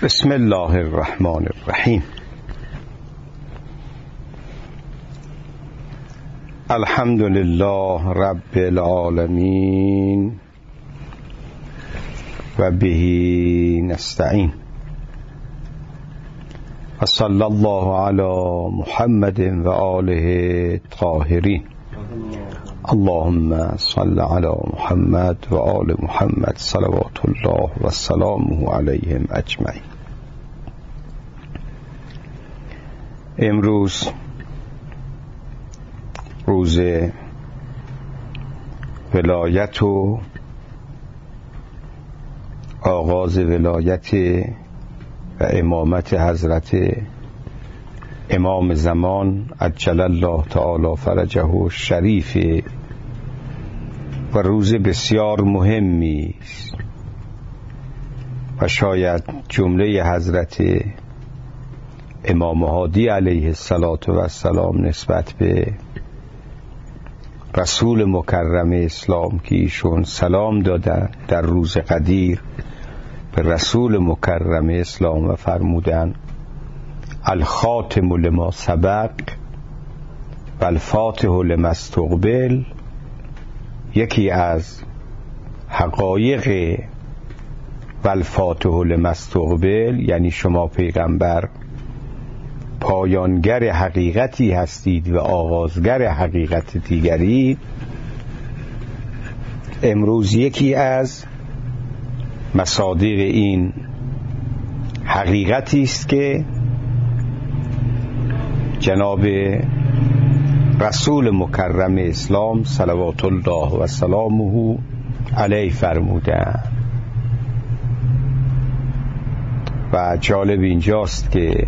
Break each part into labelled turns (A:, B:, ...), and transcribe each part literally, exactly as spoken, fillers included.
A: بسم الله الرحمن الرحیم. الحمد لله رب العالمین و به نستعین و صلی الله علی محمد و آله الطاهرین. اللهم صل علی محمد و آل محمد صلوات الله و سلامه علیهم اجمعین. امروز روز ولایت و آغاز ولایت و امامت حضرت امام زمان عجل الله تعالی فرجه شریف و روز بسیار مهمی است و شاید جمله حضرت امام هادی علیه السلام نسبت به رسول مکرم اسلام که ایشون سلام دادن در روز قدیر به رسول مکرم اسلام و فرمودن الخاتم لما سبق و الفاتح لما استقبل. یکی از حقایق و الفاتح لما استقبل یعنی شما پیغمبر پایانگر حقیقتی هستید و آغازگر حقیقت دیگری. امروز یکی از مصادیق این حقیقتی است که جناب رسول مکرم اسلام صلوات الله و سلامه علیه فرمودند. و جالب اینجاست که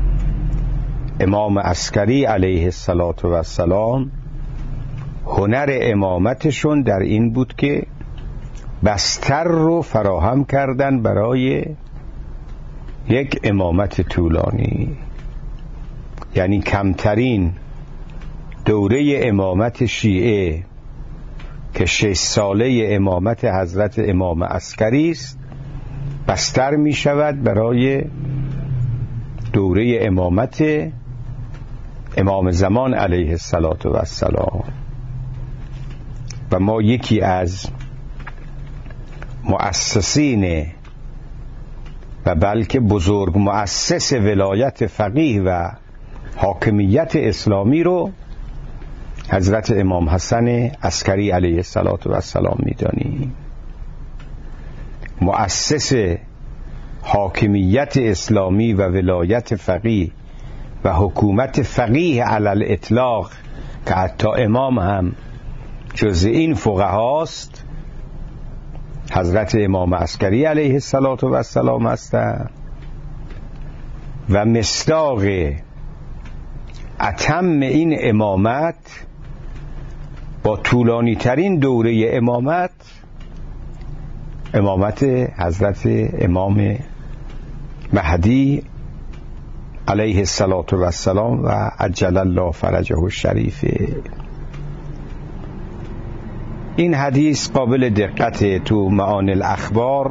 A: امام عسکری علیه السلام هنر امامتشون در این بود که بستر رو فراهم کردن برای یک امامت طولانی، یعنی کمترین دوره امامت شیعه که شش ساله امامت حضرت امام عسکری است بستر می شود برای دوره امامت امام زمان علیه السلام. و ما یکی از مؤسسین و بلکه بزرگ مؤسس ولایت فقیه و حاکمیت اسلامی رو حضرت امام حسن عسکری علیه السلام می‌دانیم. مؤسس حاکمیت اسلامی و ولایت فقیه و حکومت فقیه علی الاطلاق که حتی امام هم جز این فقهاست حضرت امام عسکری علیه السلام هستند. و مصداق اتم این امامت با طولانی ترین دوره امامت امامت حضرت امام مهدی علیه السلام و عجل الله فرجه الشریف. این حدیث قابل دقت تو معانی الاخبار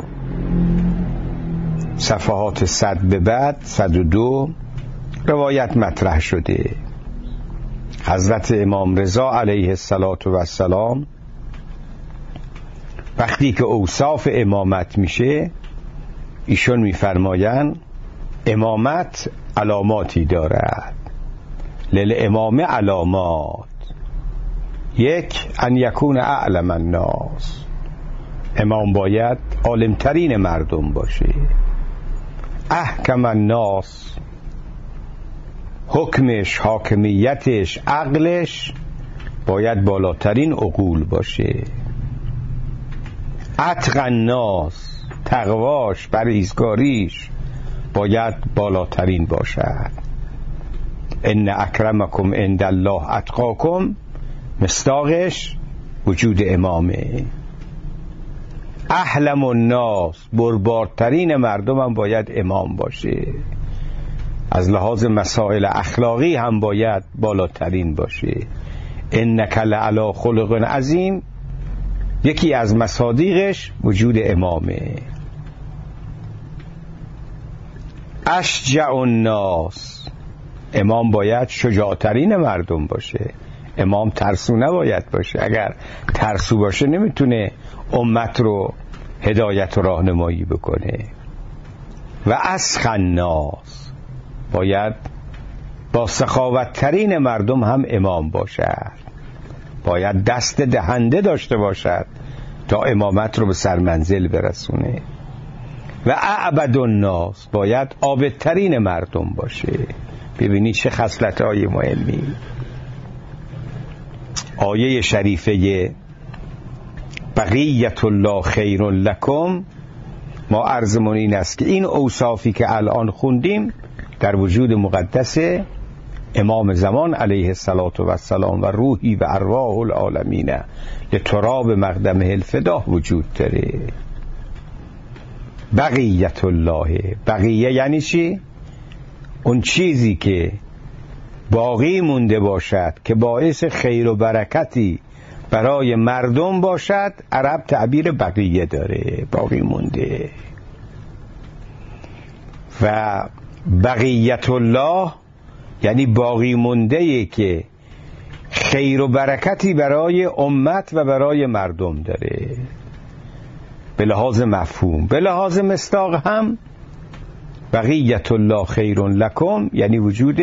A: صفحات صد به بعد صد و دو روایت مطرح شده. حضرت امام رضا علیه السلام وقتی که اوصاف امامت میشه ایشون میفرمایند امامت علاماتی دارد. للامام علامات. یک، ان یکون اعلم الناس، امام باید عالمترین مردم باشه. احکم الناس، حکمش، حاکمیتش، عقلش باید بالاترین عقول باشه. اتقی الناس، تقواش، پرهیزکاریش باید بالاترین باشد. ان اکرمکم عند الله اتقاکم، مصداقش وجود امامه. احلم الناس، بربادترین مردم هم باید امام باشه. از لحاظ مسائل اخلاقی هم باید بالاترین باشه. انک لعلی خلق عظیم، یکی از مصادیقش وجود امامه. اشجع الناس، امام باید شجاعترین مردم باشه. امام ترسو نباید باشه. اگر ترسو باشه نمیتونه امت رو هدایت و راهنمایی بکنه. و اسخی الناس، باید با سخاوتترین مردم هم امام باشد. باید دست دهنده داشته باشد تا امامت رو به سرمنزل برسونه. و اعبد الناس، باید عابدترین مردم باشه. ببینید چه خصلت‌های مهمی. آیه شریفه بقیت الله خیر لکم، ما عرضمون این است که این اوصافی که الان خوندیم در وجود مقدس امام زمان علیه السلام و روحی و ارواح العالمین لتراب مقدمه الفدا وجود داره. بقیت الله، بقیه یعنی چی؟ اون چیزی که باقی مونده باشد که باعث خیر و برکتی برای مردم باشد، عرب تعبیر بقیه داره، باقی مونده. و بقیت الله یعنی باقی مونده که خیر و برکتی برای امت و برای مردم داره، به لحاظ مفهوم. به لحاظ مصداق هم بقیت الله خیر لکم یعنی وجود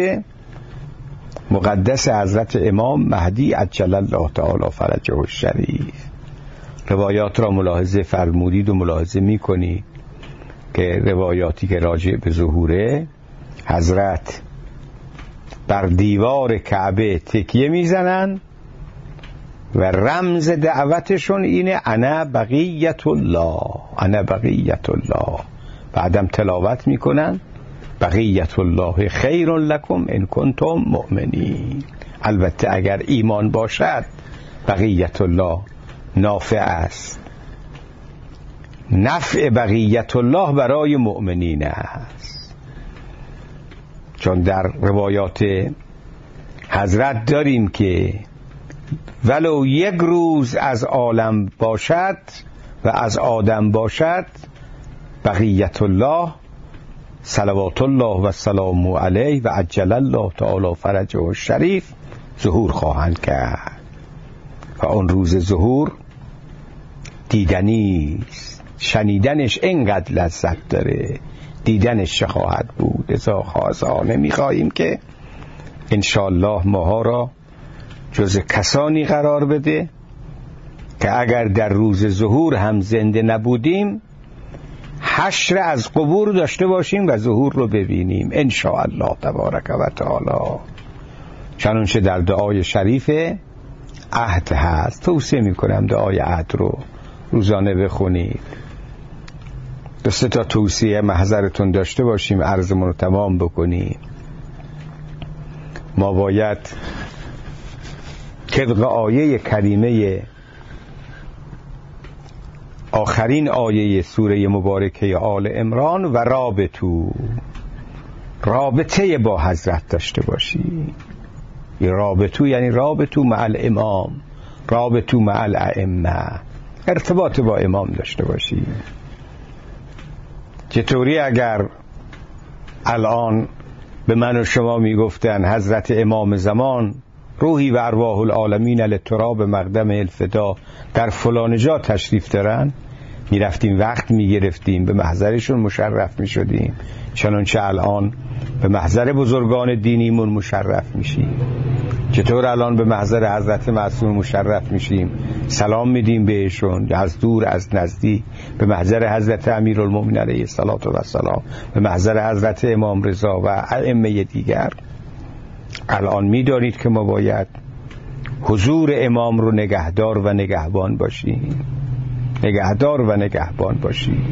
A: مقدس حضرت امام مهدی عجل الله تعالی فرجه الشریف. روایات را ملاحظه فرمودید و ملاحظه میکنید که روایاتی که راجع به ظهوره، حضرت بر دیوار کعبه تکیه میزنن و رمز دعوتشون اینه انا بقیت الله، انا بقیت الله. بعدم تلاوت میکنن بقیت الله خیر لکم ان کنتم مؤمنین. البته اگر ایمان باشد بقیت الله نافع است. نفع بقیت الله برای مؤمنین است، چون در روایات حضرت داریم که ولو یک روز از عالم باشد و از آدم باشد، بقیت الله صلوات الله و سلام علیه و عجل الله تعالی فرجه الشریف ظهور خواهند کرد. و اون روز ظهور دیدنی است، شنیدنش اینقدر لذت داره، دیدنش چه خواهد بود. ازا خواستانه میخواییم که انشاءالله ماها را جز کسانی قرار بده که اگر در روز ظهور هم زنده نبودیم، حشر از قبور داشته باشیم و ظهور رو ببینیم انشاءالله تبارک و تعالی. چنانچه در دعای شریف عهد هست. توصیه میکنم دعای عهد رو روزانه بخونید. دو سه تا توصیه محضرتون داشته باشیم، عرضمون رو تمام بکنیم. ما باید طبق آیه کریمه آخرین آیه سوره مبارکه آل عمران و رابطو، رابطه با حضرت داشته باشی. این رابطو یعنی رابطو مع الامام، رابطو مع الائمه، ارتباط با امام داشته باشی. چطوری اگر الان به من و شما میگفتن حضرت امام زمان روحی و ارواح العالمین لتراب مقدم الفدا در فلان جا تشریف دارن، میرفتیم وقت میگرفتیم، به محضرشون مشرف میشدیم. چنانچه الان به محضر بزرگان دینیمون مشرف میشیم. چطور الان به محضر حضرت معصوم مشرف میشیم، سلام میدیم بهشون، از دور از نزدیک، به محضر حضرت امیرالمومنین علیه السلام، به محضر حضرت امام رضا و ائمه دیگر. الان میدانید که ما باید حضور امام رو نگهدار و نگهبان باشیم، نگهدار و نگهبان باشیم.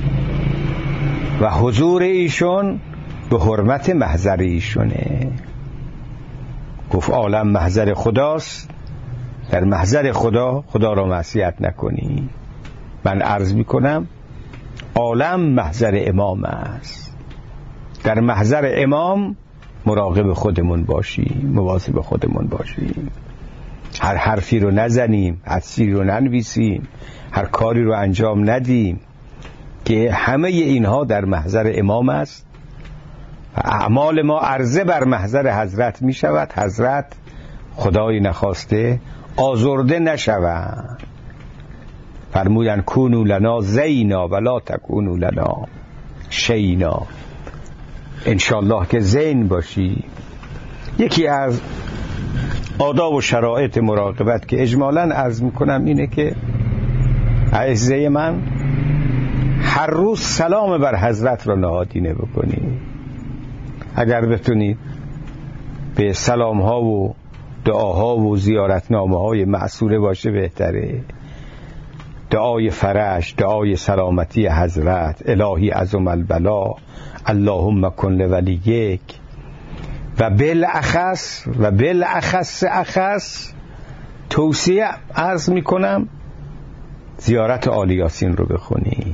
A: و حضور ایشون به حرمت محضر ایشونه. گفت عالم محضر خداست، در محضر خدا خدا را معصیت نکنی. من عرض میکنم عالم محضر امام است، در محضر امام مراقب خودمون باشیم، مواظب خودمون باشیم. هر حرفی رو نزنیم، حدسی رو ننویسیم، هر کاری رو انجام ندیم که همه اینها در محضر امام است و اعمال ما عرضه بر محضر حضرت می شود. حضرت خدای نخواسته آزرده نشوند. فرمودن کونو لنا زینا ولا تکونو لنا شینا. انشالله که زین باشی. یکی از آداب و شرایط مراقبت که اجمالاً عرض میکنم اینه که عزیزه من هر روز سلام بر حضرت را نهادینه بکنی. اگر بتونید به سلام ها و دعاها و زیارتنامه های معصوره باشه بهتره. دعای فرج، دعای سلامتی حضرت، الهی عظم البلا، اللهم کن لولیک، و بالاخص و بالاخص اخص توصیه عرض میکنم زیارت آل یاسین رو بخونی.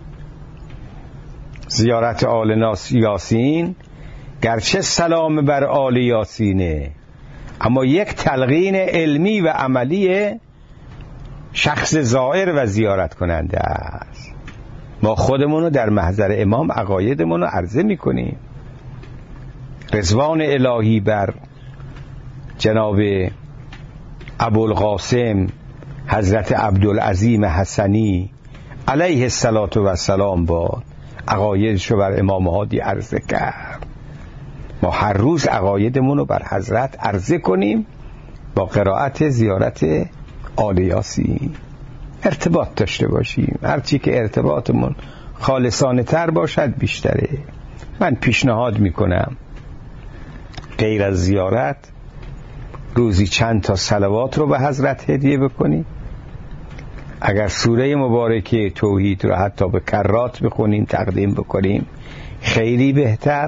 A: زیارت آل یاسین گرچه سلام بر آل یاسینه، اما یک تلقین علمی و عملی شخص زائر و زیارت کننده است. ما خودمونو در محضر امام عقایدمونو عرضه میکنیم. رضوان الهی بر جناب ابوالقاسم حضرت عبدالعظیم حسنی علیه الصلاة و السلام باد. عقایدشو بر امام هادی عرضه کرد. ما هر روز عقایدمونو بر حضرت عرضه کنیم با قرائت زیارت آل یاسین. ارتباط داشته باشیم. هرچی که ارتباطمون خالصانه تر باشد بیشتره. من پیشنهاد میکنم غیر از زیارت روزی چند تا صلوات رو به حضرت هدیه بکنیم. اگر سوره مبارکه توحید رو حتی به کرات بخونیم تقدیم بکنیم خیلی بهتر.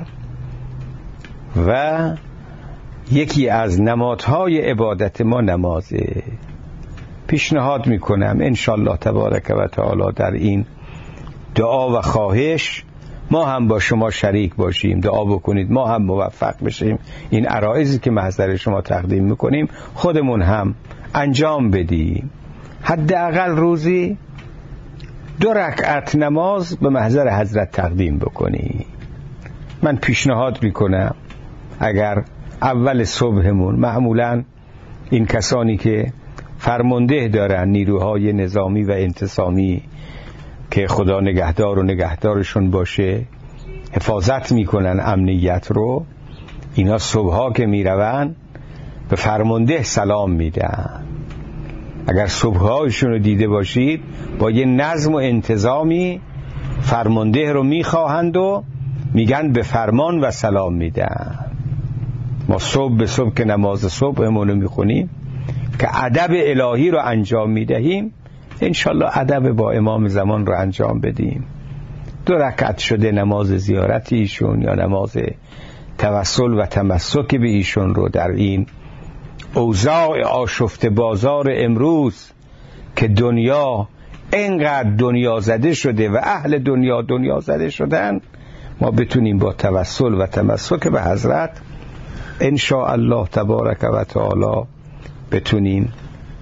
A: و یکی از نمادهای عبادت ما نمازه. پیشنهاد میکنم انشالله تبارک و تعالی در این دعا و خواهش ما هم با شما شریک باشیم. دعا بکنید ما هم موفق بشیم این عرایضی که محضر شما تقدیم میکنیم خودمون هم انجام بدیم. حداقل روزی دو رکعت نماز به محضر حضرت تقدیم بکنیم. من پیشنهاد میکنم اگر اول صبحمون، معمولا این کسانی که فرمانده دارن نیروهای نظامی و انتصامی که خدا نگهدار و نگهدارشون باشه حفاظت میکنن امنیت رو، اینا صبحها که میرون به فرمانده سلام میدن. اگر صبحهایشون رو دیده باشید با یه نظم و انتظامی فرمانده رو میخواهند و میگن به فرمان و سلام میدن. ما صبح به صبح که نماز صبحمون رو میخونیم که ادب الهی رو انجام میدهیم، انشالله ادب با امام زمان رو انجام بدیم. دو رکعت شده نماز زیارت ایشون یا نماز توسل و تمسک به ایشون رو در این اوضاع آشفته بازار امروز که دنیا اینقدر دنیا زده شده و اهل دنیا دنیا زده شدن، ما بتونیم با توسل و تمسک به حضرت ان شاء الله تبارک و تعالی بتونیم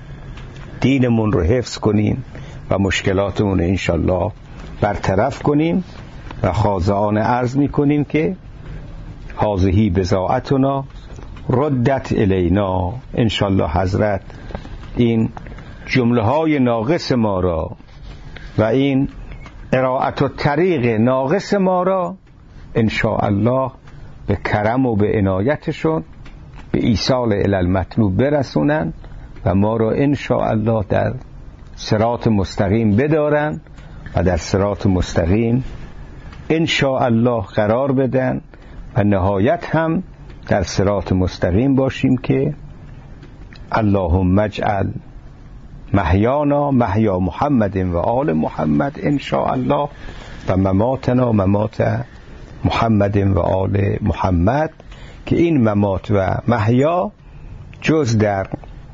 A: دینمون رو حفظ کنیم و مشکلاتمون رو انشالله برطرف کنیم. و خاضعانه عرض میکنیم که هذه بضاعتنا ردت الینا. انشالله حضرت این جمله های ناقص ما را و این قرائت و طریق ناقص ما را انشاءالله به کرم و به عنایتشون به ایصال الی المطلوب برسونن و ما را انشاءالله در صراط مستقیم بدارن و در صراط مستقیم انشاءالله قرار بدن و نهایت هم در صراط مستقیم باشیم که اللهم اجعل محیانا محیا محمد و آل محمد انشاءالله و مماتنا ممات محمد و آل محمد، که این ممات و محیا جز در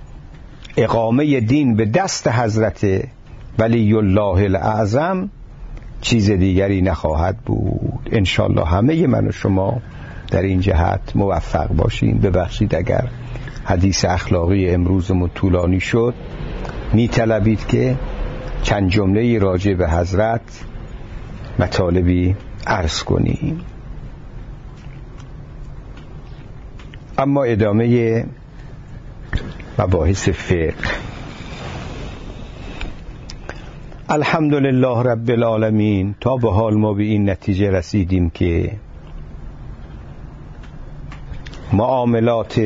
A: اقامه دین به دست حضرت ولی الله الاعظم چیز دیگری نخواهد بود. انشاءالله همه من و شما در این جهت موفق باشیم. ببخشید اگر حدیث اخلاقی امروزمون طولانی شد، می طلبید که چند جمله راجع به حضرت مطالبی عرض کنیم. اما ادامه مباحث فقه. الحمدلله رب العالمین. تا به حال ما به این نتیجه رسیدیم که معاملات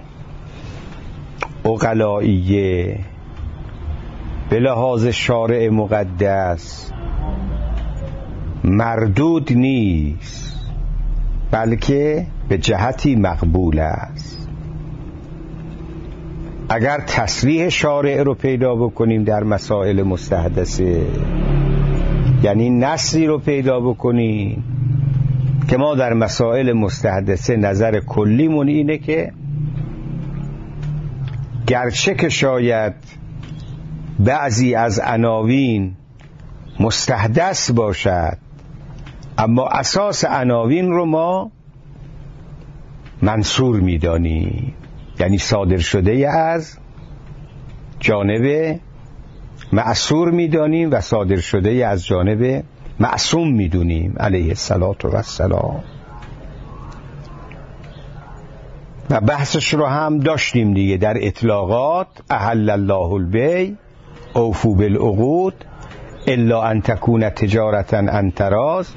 A: عقلائیه به لحاظ شارع مقدس مردود نیست، بلکه به جهتی مقبول است. اگر تصریح شارع رو پیدا بکنیم در مسائل مستحدثه، یعنی نصی رو پیدا بکنیم که ما در مسائل مستحدثه نظر کلیمون اینه که گرچه که شاید بعضی از عناوین مستحدث باشد، اما اساس عناوین رو ما منصور می‌دانیم، یعنی صادر شده از جانب معصور می‌دانیم و صادر شده از جانب معصوم می‌دونیم علیه الصلاة و السلام. و بحثش رو هم داشتیم دیگه در اطلاقات. احل الله البیع اوفوا بالعقود الا ان تکون تجارتا عن تراض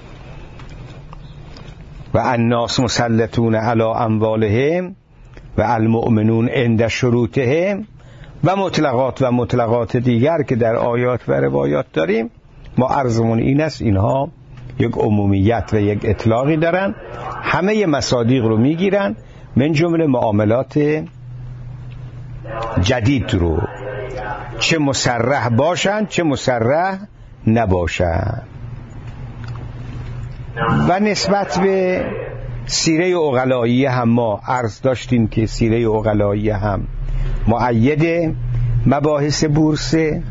A: و الناس مسلطون علی اموالهم و المؤمنون عند شروطهم و مطلقات و مطلقات دیگر که در آیات و روایات داریم. ما عرضمون این است اینها یک عمومیت و یک اطلاقی دارن، همه مصادیق رو میگیرن، من جمله معاملات جدید رو، چه مصرح باشن چه مصرح نباشن. و نسبت به سیره عقلائیه هم ما عرض داشتیم که سیره عقلائیه هم مؤید مباحث بورسه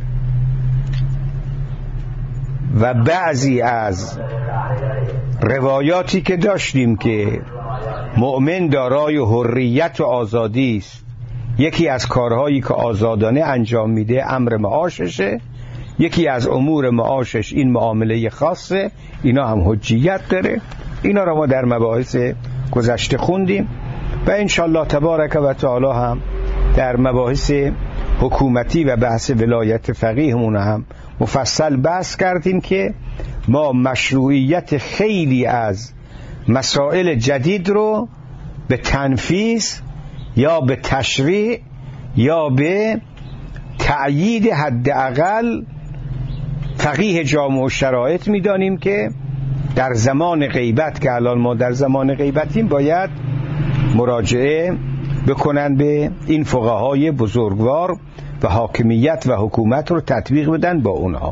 A: و بعضی از روایاتی که داشتیم که مؤمن دارای حریت و آزادی است، یکی از کارهایی که آزادانه انجام میده امر معاششه، یکی از امور معاشش این معامله خاصه، اینا هم حجیت داره. اینا را ما در مباحث گذشته خوندیم و انشالله تبارک و تعالی هم در مباحث حکومتی و بحث ولایت فقیهمون هم مفصل بحث کردیم که ما مشروعیت خیلی از مسائل جدید رو به تنفیذ یا به تشریع یا به تأیید حداقل فقیه جامع و شرایط می‌دانیم که در زمان غیبت، که الان ما در زمان غیبتیم، باید مراجعه بکنن به این فقهای بزرگوار و حاکمیت و حکومت رو تطبیق بدن با اونها.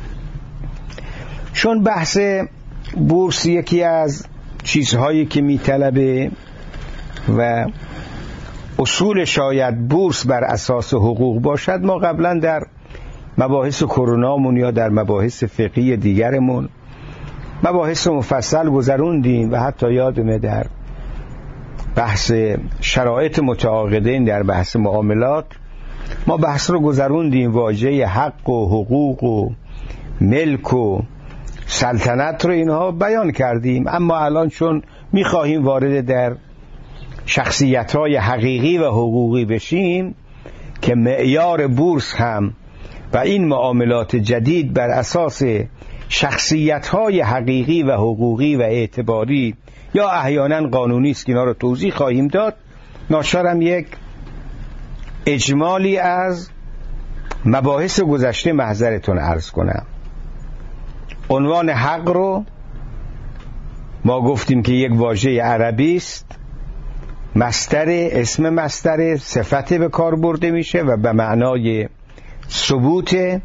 A: چون بحث بورس یکی از چیزهایی که میطلبه و اصول شاید بورس بر اساس حقوق باشد، ما قبلا در مباحث کرونامون یا در مباحث فقهی دیگرمون مباحث مفصل گذروندیم و حتی یادمه در بحث شرایط متعاقدین در بحث معاملات ما بحث رو گذروندیم، واژه حق و حقوق و ملک و سلطنت رو اینها بیان کردیم. اما الان چون میخواهیم وارد در شخصیت‌های حقیقی و حقوقی بشیم که معیار بورس هم و این معاملات جدید بر اساس شخصیت‌های حقیقی و حقوقی و اعتباری یا احیانا قانونی است که اینا رو توضیح خواهیم داد، ناچارم یک اجمالی از مباحث گذشته محضرتون عرض کنم. عنوان حق رو ما گفتیم که یک واژه عربی است، مصدر، اسم مصدر، صفت به کار برده میشه و به معنای ثبوت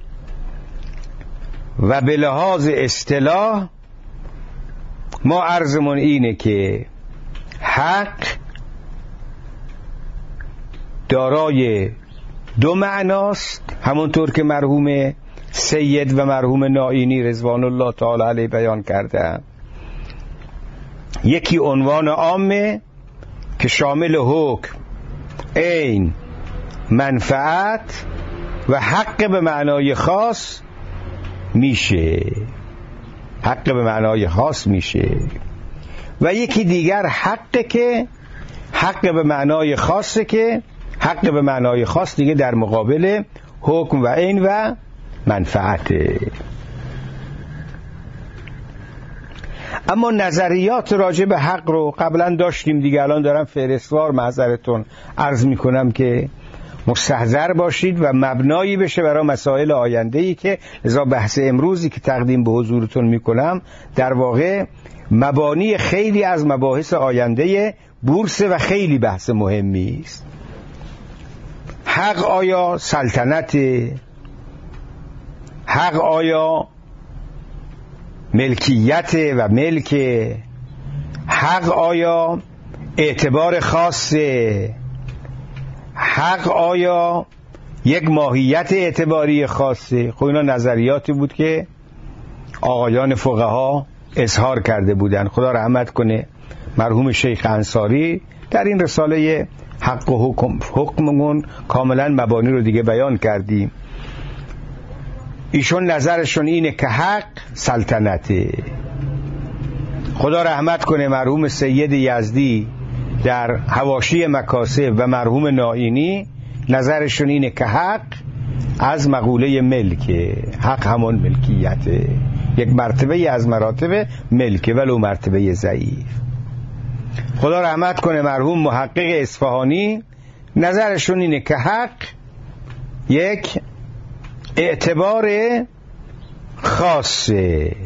A: و به لحاظ اصطلاح ما عرضمون اینه که حق دارای دو معناست، همونطور که مرحوم سید و مرحوم نائینی رضوان الله تعالی علیه بیان کرده. یکی عنوان عامه که شامل حکم، عین، منفعت و حق به معنای خاص میشه، حق به معنای خاص میشه. و یکی دیگر حق که حق به معنای خاصه که حق به معنای خاص دیگه در مقابل حکم و عین و منفعته. اما نظریات راجع به حق رو قبلا داشتیم دیگه، الان دارم فهرستوار معذرتون عرض میکنم که مستحضر باشید و مبنایی بشه برای مسائل آینده‌ای که لذا بحث امروزی که تقدیم به حضورتون میکنم در واقع مبانی خیلی از مباحث آینده بورس و خیلی بحث مهمی است. حق آیا سلطنت؟ حق آیا ملکیت و ملک؟ حق آیا اعتبار خاصه؟ حق آیا یک ماهیت اعتباری خاصه؟ خب اینا نظریاتی بود که آقایان فقها اظهار کرده بودن. خدا رحمت کنه مرحوم شیخ انصاری در این رساله حق و حکم حکممون کاملا مبانی رو دیگه بیان کردیم. ایشون نظرشون اینه که حق سلطنته. خدا رحمت کنه مرحوم سید یزدی در حواشی مکاسب و مرحوم نائینی نظرشون اینه که حق از مقوله ملکه. حق همون ملکیته، یک مرتبه از مراتب ملکه ولو مرتبه ضعیف. خدا رحمت کنه مرحوم محقق اصفهانی نظرشون اینه که حق یک اعتبار خاصه.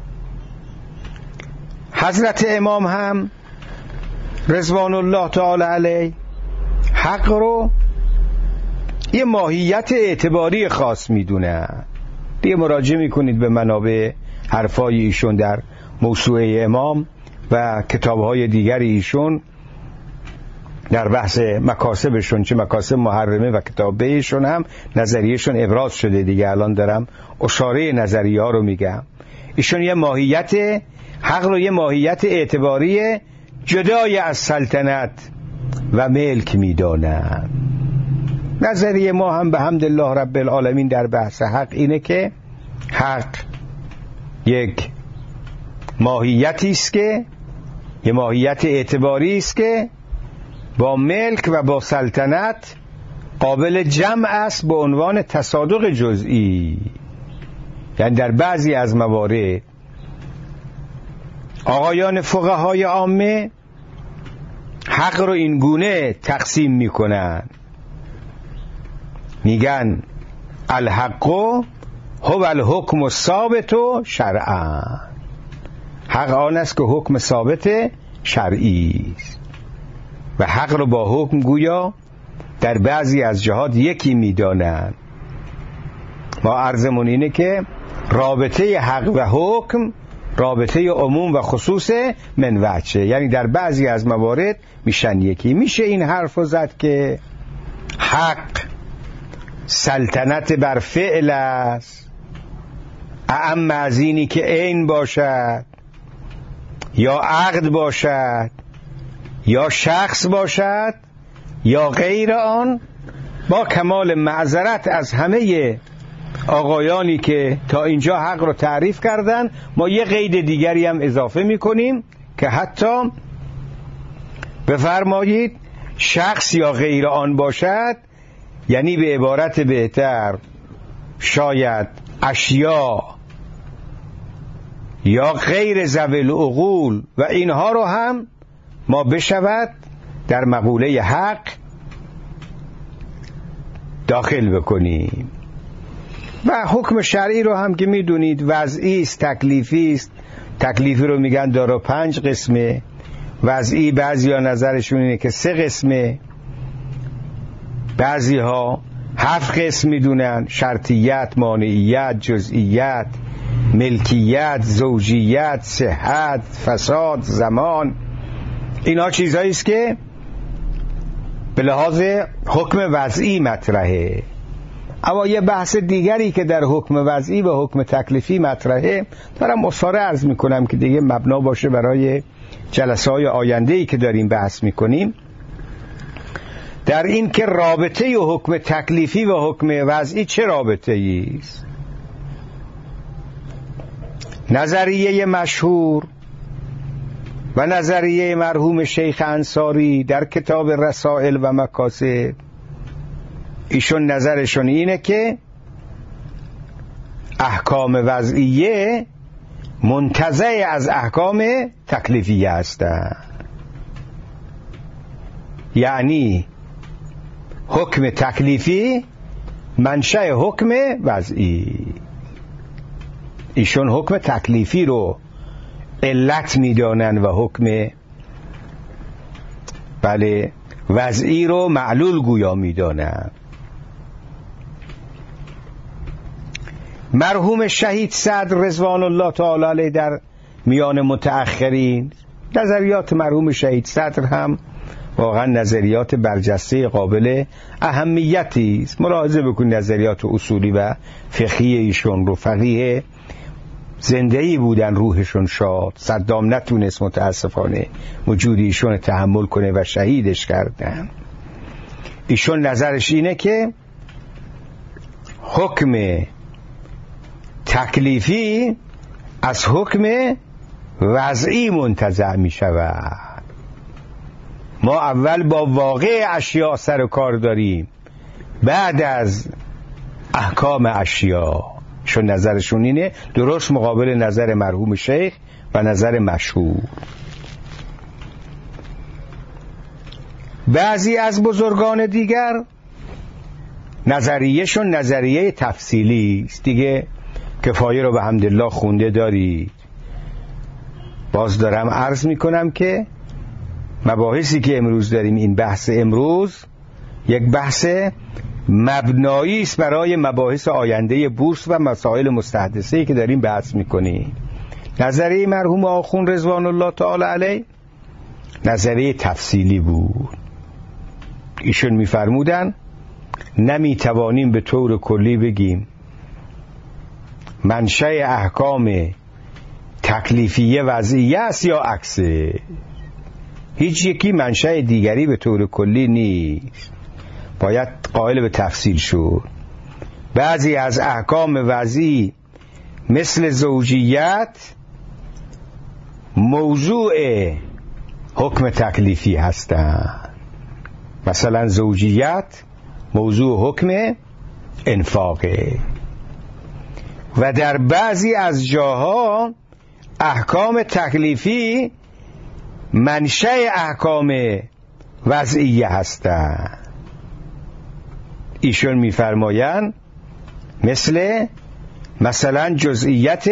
A: حضرت امام هم رضوان الله تعالی علیه حق رو یه ماهیت اعتباری خاص میدونه. دیگه مراجعه میکنید به منابع حرفای ایشون در موسوعه امام و کتابهای دیگر ایشون در بحث مکاسبشون، چه مکاسب محرمه و کتابه ایشون هم نظریهشون ابراز شده دیگه. الان دارم اشاره نظریه ها رو میگم. ایشون یه ماهیت حق رو یه ماهیت اعتباری جدای از سلطنت و ملک میدانن. نظریه ما هم به حمدالله رب العالمین در بحث حق اینه که حق یک ماهیتی است که یه ماهیت اعتباری است که با ملک و با سلطنت قابل جمع است به عنوان تصادق جزئی. یعنی در بعضی از موارد آقایان فقهای عامه حق رو این گونه تقسیم میکنن، میگن الحق هو الحکم الثابت شرعا. حق آن است که حکم ثابت شرعی است و حق رو با حکم گویا در بعضی از جهات یکی میدانند. ما عرضمون اینه که رابطه حق و حکم رابطه عموم و خصوص من وجه، یعنی در بعضی از موارد میشن یکی. میشه این حرف رو زد که حق سلطنت بر فعل است، اعم از اینی که عین باشد یا عقد باشد یا شخص باشد یا غیر آن، با کمال معذرت از همه آقایانی که تا اینجا حق رو تعریف کردن، ما یه قید دیگری هم اضافه میکنیم که حتی بفرمایید شخص یا غیر آن باشد، یعنی به عبارت بهتر شاید اشیا یا غیر ذوی العقول و اینها رو هم ما بشود در مقوله حق داخل بکنیم. و حکم شرعی رو هم که میدونید وضعی است، تکلیفی است. تکلیفی رو میگن داره پنج قسمه، وضعی بعضی ها نظرشون اینه که سه قسمه، بعضی ها هفت قسم میدونن: شرطیت، مانعیت، جزئیت، ملکیت، زوجیت، صحت، فساد، زمان. اینا چیزایی است که به لحاظ حکم وضعی مطرحه. اما یه بحث دیگری که در حکم وضعی و حکم تکلیفی مطرحه دارم اصاره عرض میکنم که دیگه مبنا باشه برای جلسه های آینده‌ای که داریم بحث میکنیم، در این که رابطه حکم تکلیفی و حکم وضعی چه رابطه است. نظریه مشهور و نظریه مرحوم شیخ انصاری در کتاب رسائل و مکاسب. ایشون نظرشون اینه که احکام وضعیه منتزع از احکام تکلیفیه هستند، یعنی حکم تکلیفی منشأ حکم وضعی. ایشون حکم تکلیفی رو علت میدانن و حکم بله وضعی رو معلول گویا میدانن. مرحوم شهید صدر رضوان الله تعالی علیه در میان متأخرین، نظریات مرحوم شهید صدر هم واقعا نظریات برجسته قابل اهمیتی است. ملاحظه بکنید نظریات اصولی و فقهی ایشون رو. فقیه زنده‌ای بودن، روحشون شاد. صدام نتونست متاسفانه وجود ایشون تحمل کنه و شهیدش کردن. ایشون نظرش اینه که حکم تکلیفی از حکم وضعی منتزع می شود. ما اول با واقع اشیاء سر و کار داریم، بعد از احکام اشیاء. چون نظرشون اینه، درست مقابل نظر مرحوم شیخ و نظر مشهور. بعضی از بزرگان دیگر نظریهشون نظریه تفصیلی است. دیگه کفایه رو به حمدالله خونده دارید. باز دارم عرض میکنم که مباحثی که امروز داریم، این بحث امروز یک بحث مبنایی است برای مباحث آینده بورس و مسائل مستحدثه‌ای که داریم بحث میکنیم. نظریه مرحوم آخوند رضوان الله تعالی علیه نظریه تفصیلی بود. ایشون میفرمودن نمیتوانیم به طور کلی بگیم منشأ احکام تکلیفیه وضعیه است یا عکسه. هیچ یکی منشأ دیگری به طور کلی نیست، باید قائل به تفصیل شد. بعضی از احکام وضعی مثل زوجیت موضوع حکم تکلیفی هستند. مثلا زوجیت موضوع حکم انفاقه. و در بعضی از جاها احکام تکلیفی منشأ احکام وضعیه هستند. ایشون میفرمایند مثل مثلا جزئیت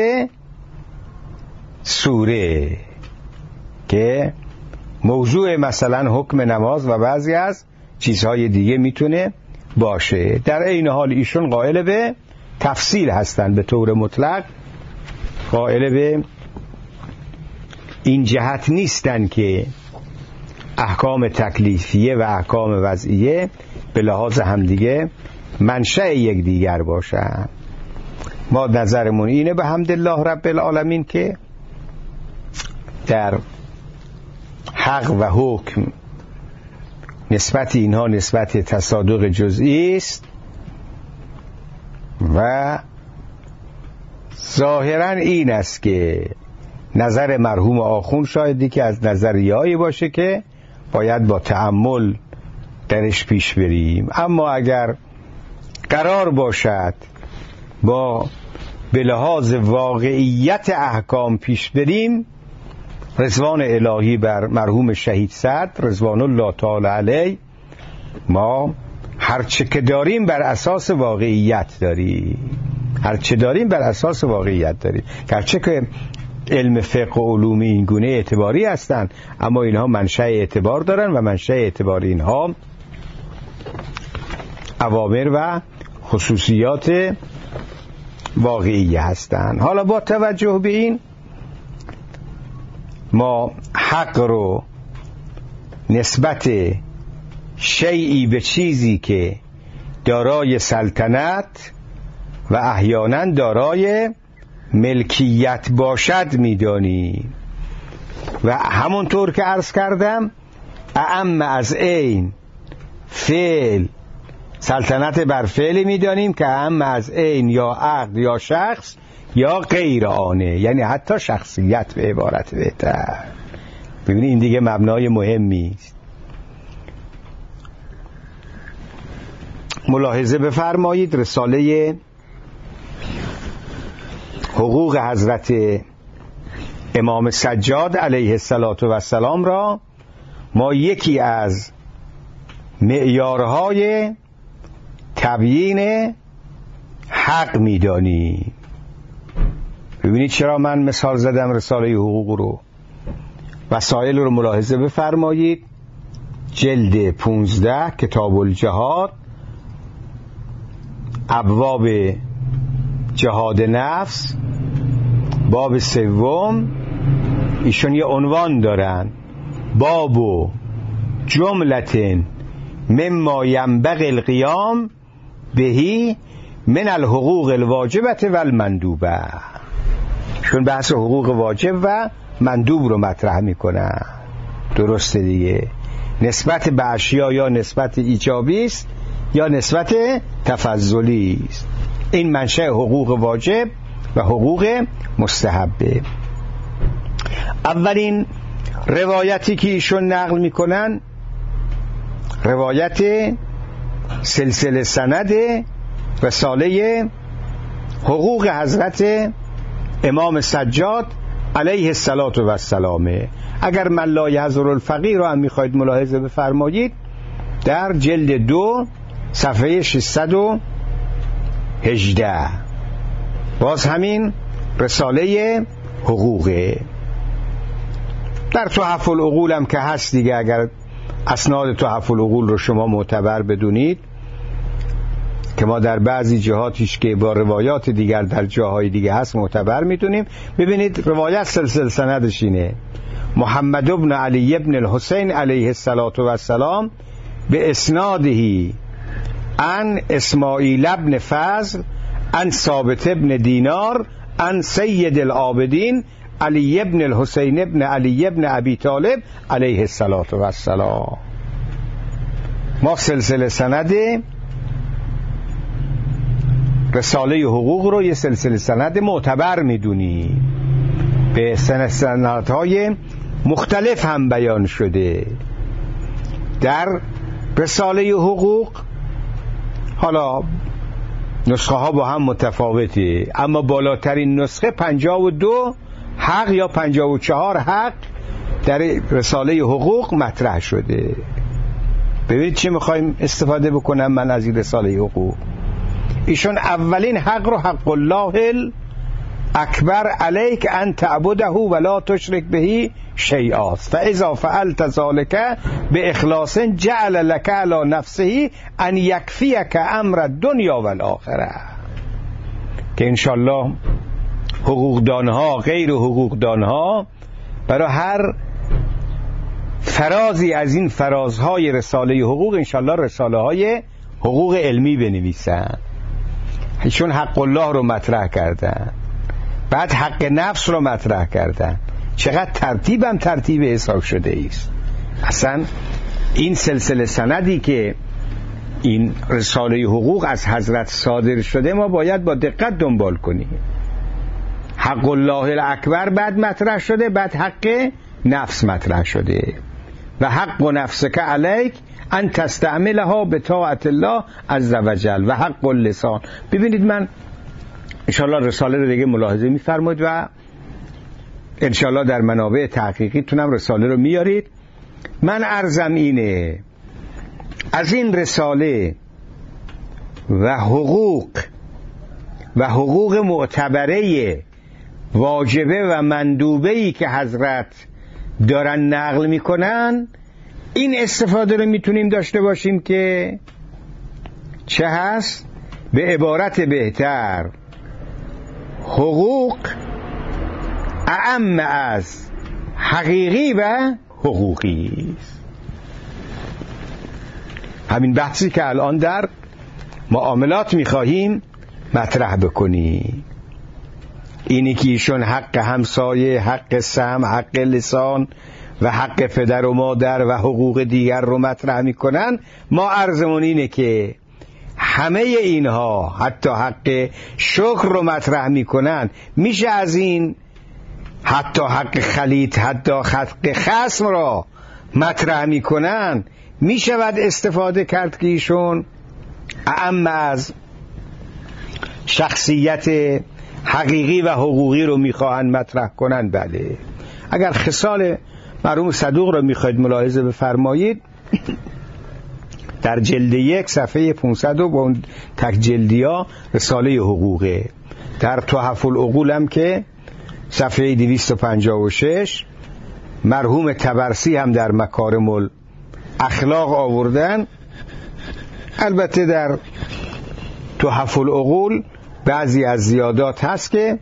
A: سوره که موضوع مثلا حکم نماز و بعضی از چیزهای دیگه میتونه باشه. در این حال ایشون قائل به تفصیل هستند، به طور مطلق قائل به این جهت نیستن که احکام تکلیفیه و احکام وضعیه به لحاظ همدیگه منشأ یک دیگر باشن. ما نظرمون اینه به حمدالله رب العالمین که در حق و حکم نسبت اینها نسبت تصادق جزئی است و ظاهرا این است که نظر مرحوم آخوند شایدی که از نظریه‌ای باشه که باید با تأمل درش پیش بریم. اما اگر قرار باشد با به لحاظ واقعیت احکام پیش بریم، رضوان الهی بر مرحوم شهید صدر رضوان الله تعالی علیه، ما هرچه که داریم بر اساس واقعیت داریم، هرچه داریم بر اساس واقعیت داریم. گرچه که علم فقه و علوم این گونه اعتباری هستند، اما اینها منشأ اعتبار دارن و منشأ اعتبار اینها اوامر و خصوصیات واقعی هستند. حالا با توجه به این، ما حق رو نسبت شیئی به چیزی که دارای سلطنت و احیانا دارای ملکیت باشد میدانیم و همونطور که عرض کردم اعم از عین فعل سلطنت بر فعلی میدانیم که اعم از عین یا عقد یا شخص یا غیر آنه، یعنی حتی شخصیت به عبارت بهتر. ببینید این دیگه مبنای مهمی است. ملاحظه بفرمایید رساله حقوق حضرت امام سجاد علیه السلام را ما یکی از معیارهای تبیین حق می‌دانیم. ببینید چرا من مثال زدم رساله حقوق رو. وسائل رو ملاحظه بفرمایید. جلد پونزده کتاب الجهاد، ابواب جهاد نفس، باب سوم، ایشون یه عنوان دارن، باب و جملتن مما ینبغی القیام بهی من الحقوق الواجبه و المندوبه. چون بحث حقوق واجب و مندوب رو مطرح میکنن. درسته دیگه، نسبت به اشیا یا نسبت ایجابی است یا نسبت تفضلی است. این منشأ حقوق واجب و حقوق مستحبه. اولین روایتی که ایشون نقل میکنن روایت سلسله سند رساله حقوق حضرت امام سجاد علیه السلام. اگر من لا یحضر الفقیر رو هم میخواید ملاحظه بفرمایید، در جلد دو صفحه ششصد و هجده باز همین رساله حقوقه. در تحف العقول هم که هست دیگه، اگر اسناد تحف العقول رو شما معتبر بدونید که ما در بعضی جهاتیش که با روایات دیگر در جاهای دیگه هست معتبر میدونیم. ببینید روایت سلسله سندش اینه: محمد ابن علی ابن الحسین علیه السلام به اسنادهی ان اسماعیل ابن فضل ان ثابت ابن دینار ان سید العابدین علی ابن الحسین ابن علی ابن ابی طالب علیه السلام. ما سلسله سند رساله حقوق رو یه سلسله سند معتبر میدونی، به سندهای مختلف هم بیان شده در رساله حقوق. حالا نسخه ها با هم متفاوته، اما بالاترین نسخه پنجاه و دو حق یا پنجاه و چهار حق در رساله حقوق مطرح شده. ببینید چی میخوایم استفاده بکنم من از این رساله حقوق. ایشون اولین حق رو حق الله اکبر علیک ان تعبده ولا تشرک به شیئا فاذا فعلت ذلك باخلاص جعل لك على نفسه ان یکفیک امر الدنیا والآخره. که انشالله حقوقدانها غیر حقوقدانها برای هر فرازی از این فرازهای رساله حقوق انشالله رساله های حقوق علمی بنویسن. چون حق الله رو مطرح کردن، بعد حق نفس رو مطرح کردن. چقدر ترتیبم ترتیب حساب شده است. اصلا این سلسله سندی که این رساله حقوق از حضرت صادر شده ما باید با دقت دنبال کنیم. حق الله الاکبر بعد مطرح شده، بعد حق نفس مطرح شده. و حق نفسک علیک ان تستعملها به طاعت الله عز وجل و حق اللسان. ببینید من انشاءالله رساله رو دیگه ملاحظه میفرمایید و انشاءالله در منابع تحقیقی تونم رساله رو میارید. من عرضم اینه، از این رساله و حقوق و حقوق معتبره واجبه و مندوبه‌ای که حضرت دارن نقل میکنن، این استفاده رو میتونیم داشته باشیم که چه هست؟ به عبارت بهتر حقوق اعم از حقیقی و حقوقی است. همین بحثی که الان در معاملات میخواهیم مطرح بکنیم، اینی که ایشون حق همسایه، حق سهم، حق لسان و حق پدر و مادر و حقوق دیگر رو مطرح میکنن، ما عرضمون اینه که همه اینها حتی حق شکر رو مطرح میکنن. میشه از این حتی حق خلید، حتی حق خصم را مطرح میکنن، میشود استفاده کرد که ایشون اعم از شخصیت حقیقی و حقوقی رو میخواهند مطرح کنن. بله، اگر خصال مرحوم صدوق رو میخواید ملاحظه بفرمایید، در جلد یک صفحه پانصد و با اون تک جلدیا رساله حقوقه. در تحف العقول هم که صفحه دویست و پنجاه و شش مرحوم طبرسی هم در مکارم الاخلاق آوردن. البته در تحف العقول بعضی از زیادات هست که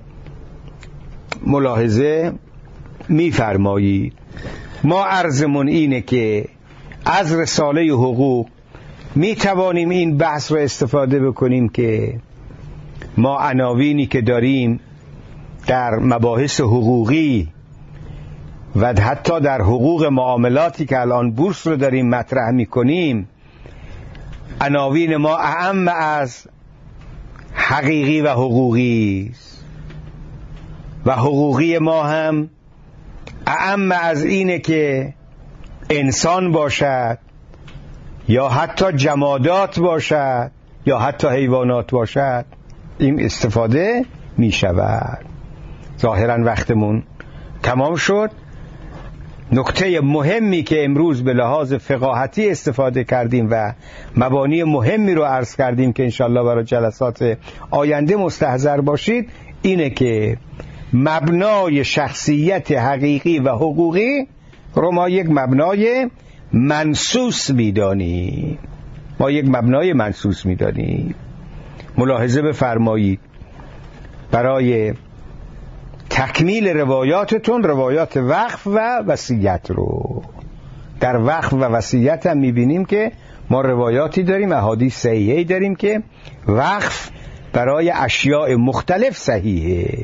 A: ملاحظه میفرمایید. ما عرضمون اینه که از رساله حقوق می توانیم این بحث رو استفاده بکنیم که ما عناوینی که داریم در مباحث حقوقی و حتی در حقوق معاملاتی که الان بورس رو داریم مطرح می کنیم، عناوین ما اعم از حقیقی و حقوقی است و حقوقی ما هم اعم از اینه که انسان باشد یا حتی جمادات باشد یا حتی حیوانات باشد. این استفاده می شود. ظاهرا وقتمون تمام شد. نکته مهمی که امروز به لحاظ فقاهتی استفاده کردیم و مبانی مهمی رو عرض کردیم که انشالله برای جلسات آینده مستحضر باشید، اینه که مبنای شخصیت حقیقی و حقوقی رو ما یک مبنای منصوص می‌دانیم. ما یک مبنای منصوص می‌دانیم. ملاحظه بفرمایید، برای تکمیل روایاتتون روایات وقف و وصیت رو، در وقف و وصیت هم می‌بینیم که ما روایاتی داریم، احادیث صحیحی داریم که وقف برای اشیاء مختلف صحیحه،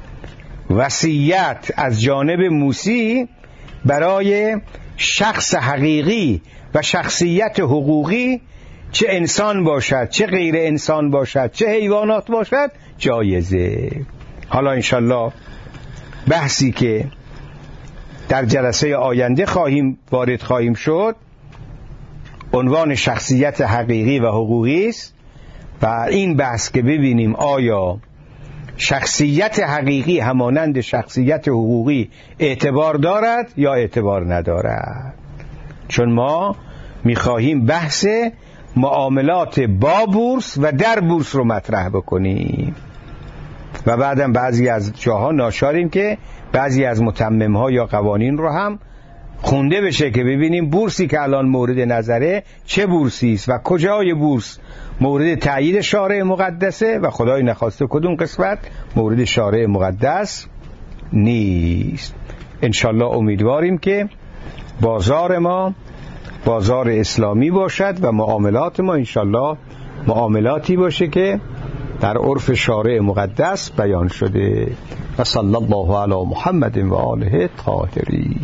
A: وصیت از جانب موسی برای شخص حقیقی و شخصیت حقوقی، چه انسان باشد چه غیر انسان باشد چه حیوانات باشد، جایزه. حالا انشالله بحثی که در جلسه آینده خواهیم وارد خواهیم شد عنوان شخصیت حقیقی و حقوقی است و این بحث که ببینیم آیا شخصیت حقیقی همانند شخصیت حقوقی اعتبار دارد یا اعتبار ندارد. چون ما میخواهیم بحث معاملات با بورس و در بورس رو مطرح بکنیم و بعدم بعضی از جاها ناچاریم که بعضی از متمم ها یا قوانین رو هم خونده بشه که ببینیم بورسی که الان مورد نظره چه بورسی است و کجای بورس مورد تأیید شارع مقدسه و خدای نخواسته کدوم قسمت مورد شارع مقدس نیست. انشالله امیدواریم که بازار ما بازار اسلامی باشد و معاملات ما انشالله معاملاتی باشه که در عرف شارع مقدس بیان شده. و صلی الله علی محمد و آله الطاهرین.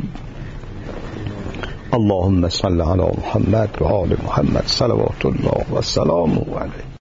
A: اللهم صل علی محمد و آل محمد صلوات الله و سلامه علیه.